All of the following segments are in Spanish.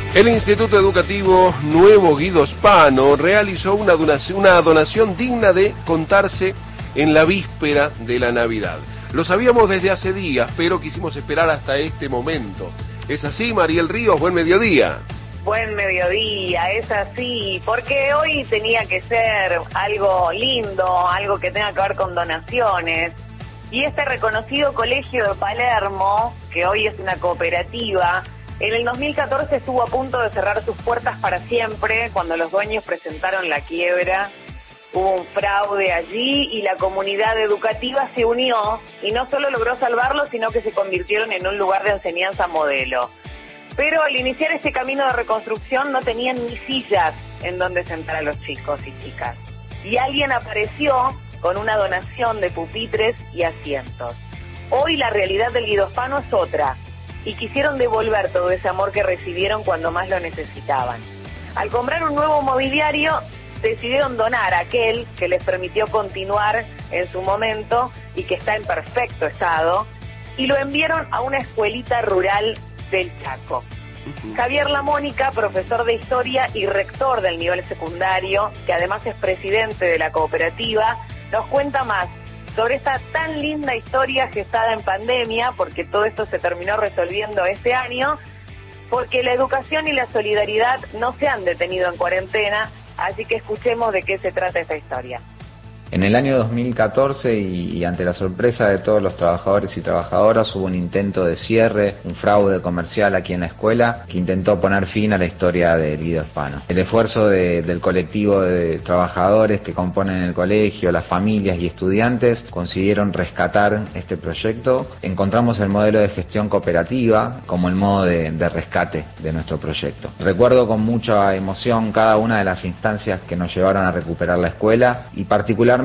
El Instituto Educativo Nuevo Guido Spano realizó una donación digna de contarse en la víspera de la Navidad. Lo sabíamos desde hace días, pero quisimos esperar hasta este momento. ¿Es así, Mariel Ríos? Buen mediodía. Buen mediodía, es así, porque hoy tenía que ser algo lindo, algo que tenga que ver con donaciones. Y este reconocido colegio de Palermo, que hoy es una cooperativa, en el 2014 estuvo a punto de cerrar sus puertas para siempre cuando los dueños presentaron la quiebra. Hubo un fraude allí y la comunidad educativa se unió y no solo logró salvarlo, sino que se convirtieron en un lugar de enseñanza modelo. Pero al iniciar este camino de reconstrucción no tenían ni sillas en donde sentar a los chicos y chicas. Y alguien apareció con una donación de pupitres y asientos. Hoy la realidad del Guido Spano es otra, y quisieron devolver todo ese amor que recibieron cuando más lo necesitaban. Al comprar un nuevo mobiliario, decidieron donar aquel que les permitió continuar en su momento y que está en perfecto estado, y lo enviaron a una escuelita rural del Chaco. Javier Lamónica, profesor de historia y rector del nivel secundario, que además es presidente de la cooperativa, nos cuenta más sobre esta tan linda historia gestada en pandemia, porque todo esto se terminó resolviendo este año, porque la educación y la solidaridad no se han detenido en cuarentena, así que escuchemos de qué se trata esta historia. En el año 2014 y ante la sorpresa de todos los trabajadores y trabajadoras hubo un intento de cierre, un fraude comercial aquí en la escuela que intentó poner fin a la historia del Guido Spano. El esfuerzo del colectivo de trabajadores que componen el colegio, las familias y estudiantes consiguieron rescatar este proyecto. Encontramos el modelo de gestión cooperativa como el modo de rescate de nuestro proyecto. Recuerdo con mucha emoción cada una de las instancias que nos llevaron a recuperar la escuela y particularmente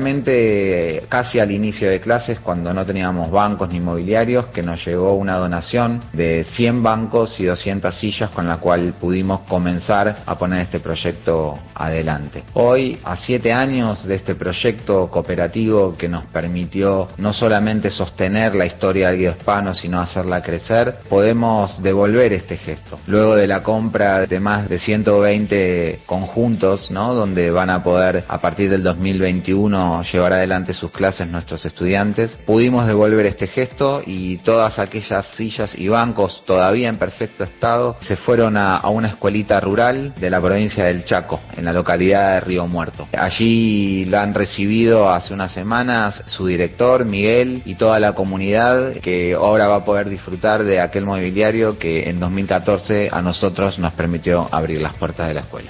casi al inicio de clases, cuando no teníamos bancos ni mobiliarios, que nos llegó una donación de 100 bancos y 200 sillas con la cual pudimos comenzar a poner este proyecto adelante. Hoy, a 7 años de este proyecto cooperativo que nos permitió no solamente sostener la historia del Guido Spano, sino hacerla crecer, podemos devolver este gesto. Luego de la compra de más de 120 conjuntos, ¿no?, donde van a poder, a partir del 2021, llevar adelante sus clases nuestros estudiantes, pudimos devolver este gesto y todas aquellas sillas y bancos todavía en perfecto estado se fueron a una escuelita rural de la provincia del Chaco, en la localidad de Río Muerto. Allí la han recibido hace unas semanas su director, Miguel, y toda la comunidad, que ahora va a poder disfrutar de aquel mobiliario que en 2014 a nosotros nos permitió abrir las puertas de la escuela.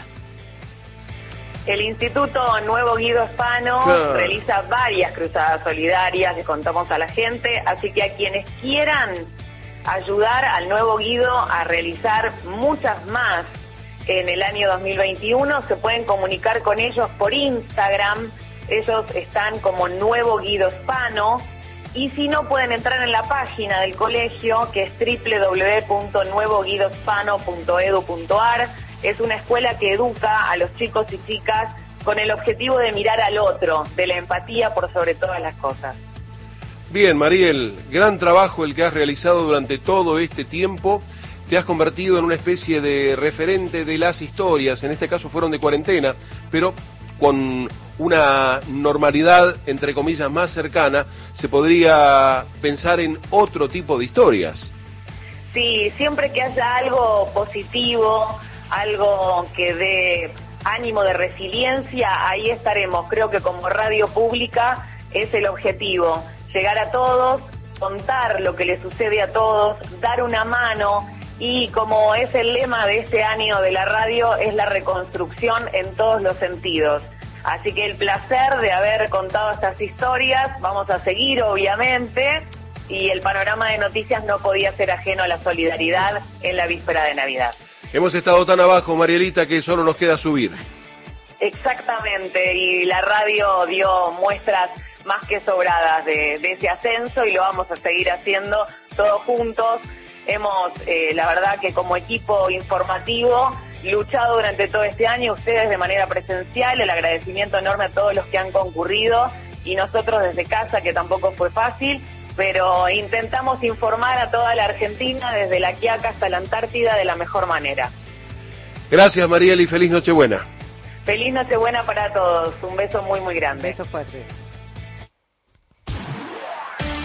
El Instituto Nuevo Guido Spano realiza varias cruzadas solidarias, les contamos a la gente, así que a quienes quieran ayudar al Nuevo Guido a realizar muchas más en el año 2021, se pueden comunicar con ellos por Instagram. Ellos están como Nuevo Guido Spano, y si no, pueden entrar en la página del colegio, que es www.nuevoguidospano.edu.ar. Es una escuela que educa a los chicos y chicas con el objetivo de mirar al otro, de la empatía por sobre todas las cosas. Bien, Mariel, gran trabajo el que has realizado durante todo este tiempo. Te has convertido en una especie de referente de las historias, en este caso fueron de cuarentena, pero con una normalidad, entre comillas, más cercana, se podría pensar en otro tipo de historias. Sí, siempre que haya algo positivo, algo que dé ánimo de resiliencia, ahí estaremos. Creo que como radio pública es el objetivo, llegar a todos, contar lo que le sucede a todos, dar una mano, y como es el lema de este año de la radio, es la reconstrucción en todos los sentidos. Así que el placer de haber contado estas historias, vamos a seguir obviamente, y el panorama de noticias no podía ser ajeno a la solidaridad en la víspera de Navidad. Hemos estado tan abajo, Marielita, que solo nos queda subir. Exactamente, y la radio dio muestras más que sobradas de ese ascenso, y lo vamos a seguir haciendo todos juntos. Hemos, la verdad que como equipo informativo, luchado durante todo este año, ustedes de manera presencial, el agradecimiento enorme a todos los que han concurrido, y nosotros desde casa, que tampoco fue fácil, pero intentamos informar a toda la Argentina, desde La Quiaca hasta la Antártida, de la mejor manera. Gracias, Mariel, y feliz Nochebuena. Feliz Nochebuena para todos. Un beso muy, muy grande. Beso fuerte.